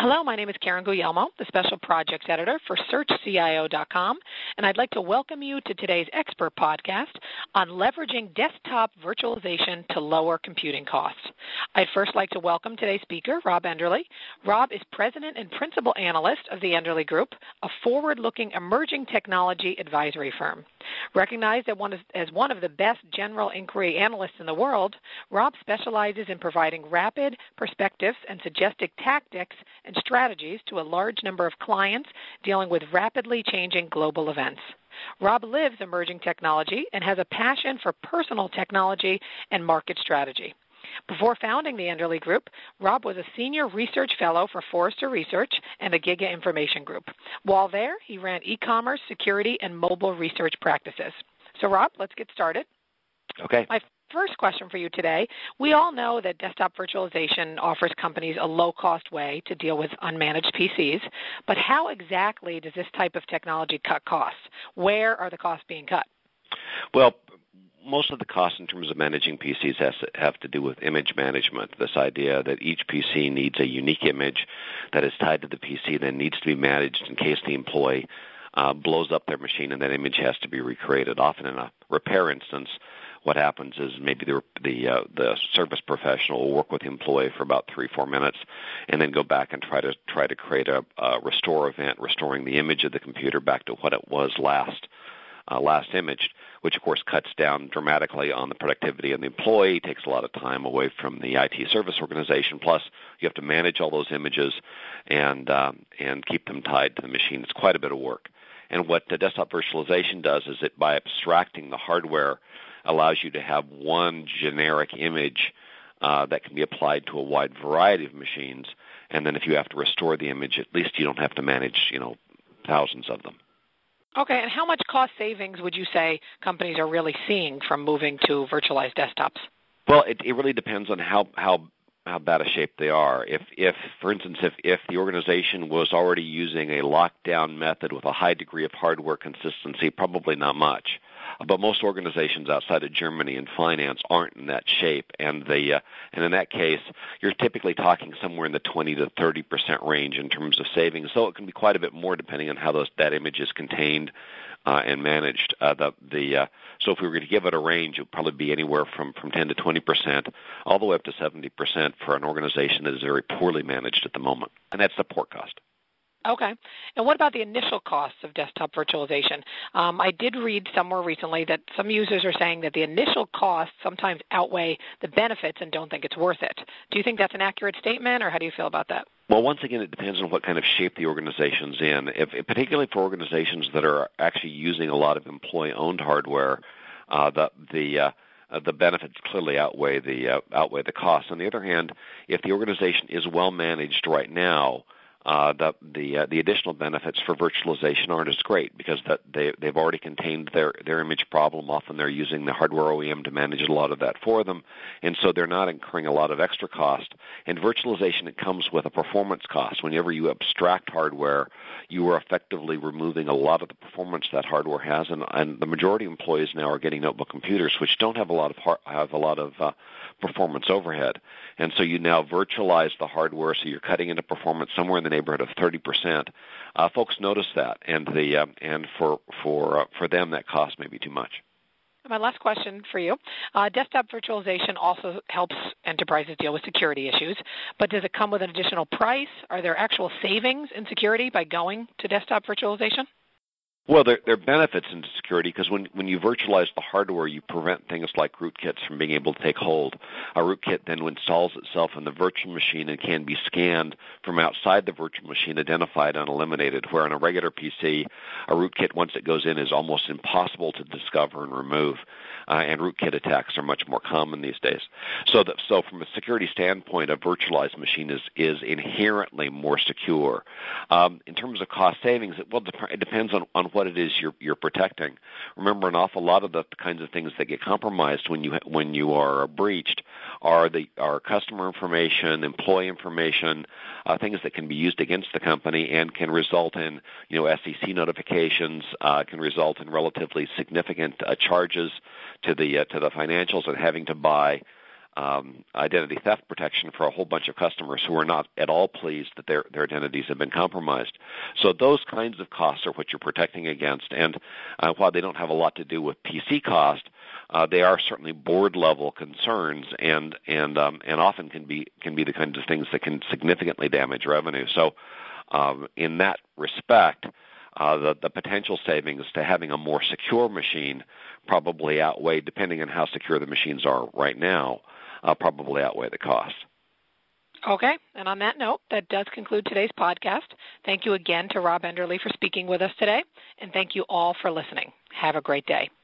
Hello, my name is Karen Guglielmo, the Special Projects Editor for SearchCIO.com, and I'd like to welcome you to today's expert podcast on leveraging desktop virtualization to lower computing costs. I'd first like to welcome today's speaker, Rob Enderle. Rob is President and Principal Analyst of the Enderle Group, a forward-looking emerging technology advisory firm. Recognized as one of the best general inquiry analysts in the world, Rob specializes in providing rapid perspectives and suggestive tactics and strategies to a large number of clients dealing with rapidly changing global events. Rob lives emerging technology and has a passion for personal technology and market strategy. Before founding the Enderle Group, Rob was a senior research fellow for Forrester Research and the Giga Information Group. While there, he ran e-commerce, security, and mobile research practices. So, Rob, let's get started. Okay. My first question for you today, we all know that desktop virtualization offers companies a low-cost way to deal with unmanaged PCs, but how exactly does this type of technology cut costs? Where are the costs being cut? Well, most of the costs in terms of managing PCs have to do with image management, this idea that each PC needs a unique image that is tied to the PC that needs to be managed in case the employee blows up their machine and that image has to be recreated. Often in a repair instance, what happens is maybe the service professional will work with the employee for about 3-4 minutes and then go back and try to create a restore event, restoring the image of the computer back to what it was last imaged, which of course cuts down dramatically on the productivity of the employee, takes a lot of time away from the IT service organization. Plus, you have to manage all those images and keep them tied to the machine. It's quite a bit of work. And what the desktop virtualization does is it, by abstracting the hardware, allows you to have one generic image that can be applied to a wide variety of machines. And then if you have to restore the image, at least you don't have to manage, thousands of them. Okay, and how much cost savings would you say companies are really seeing from moving to virtualized desktops? Well, it really depends on how bad a shape they are. If for instance, if the organization was already using a lockdown method with a high degree of hardware consistency, probably not much. But most organizations outside of Germany in finance aren't in that shape, and in that case, you're typically talking somewhere in the 20 to 30% range in terms of savings. So it can be quite a bit more depending on how that image is contained and managed. So if we were to give it a range, it would probably be anywhere from 10 to 20%, all the way up to 70% for an organization that is very poorly managed at the moment, and that's support cost. Okay. And what about the initial costs of desktop virtualization? I did read somewhere recently that some users are saying that the initial costs sometimes outweigh the benefits and don't think it's worth it. Do you think that's an accurate statement, or how do you feel about that? Well, once again, it depends on what kind of shape the organization's in. Particularly for organizations that are actually using a lot of employee-owned hardware, the benefits clearly outweigh the costs. On the other hand, if the organization is well managed right now, the additional benefits for virtualization aren't as great because they've already contained their image problem. Often they're using the hardware OEM to manage a lot of that for them, and so they're not incurring a lot of extra cost. And virtualization, it comes with a performance cost. Whenever you abstract hardware, you are effectively removing a lot of the performance that hardware has, and the majority of employees now are getting notebook computers which don't have a lot of performance overhead. And so you now virtualize the hardware, so you're cutting into performance somewhere in the neighborhood of 30%. Folks notice that, and for them that cost may be too much. My last question for you. Desktop virtualization also helps enterprises deal with security issues, but does it come with an additional price? Are there actual savings in security by going to desktop virtualization? Well, there are benefits in security because when you virtualize the hardware, you prevent things like rootkits from being able to take hold. A rootkit then installs itself in the virtual machine and can be scanned from outside the virtual machine, identified and eliminated, where on a regular PC, a rootkit, once it goes in, is almost impossible to discover and remove. And rootkit attacks are much more common these days. So from a security standpoint, a virtualized machine is inherently more secure. In terms of cost savings, it depends on what it is you're protecting. Remember, an awful lot of the kinds of things that get compromised when you are breached are customer information, employee information, things that can be used against the company and can result in SEC notifications, can result in relatively significant charges to the financials and having to buy identity theft protection for a whole bunch of customers who are not at all pleased that their identities have been compromised. So those kinds of costs are what you're protecting against. And while they don't have a lot to do with PC cost, they are certainly board-level concerns, and often can be the kinds of things that can significantly damage revenue. So in that respect, the potential savings to having a more secure machine probably outweigh, depending on how secure the machines are right now, probably outweigh the cost. Okay, and on that note, that does conclude today's podcast. Thank you again to Rob Enderle for speaking with us today, and thank you all for listening. Have a great day.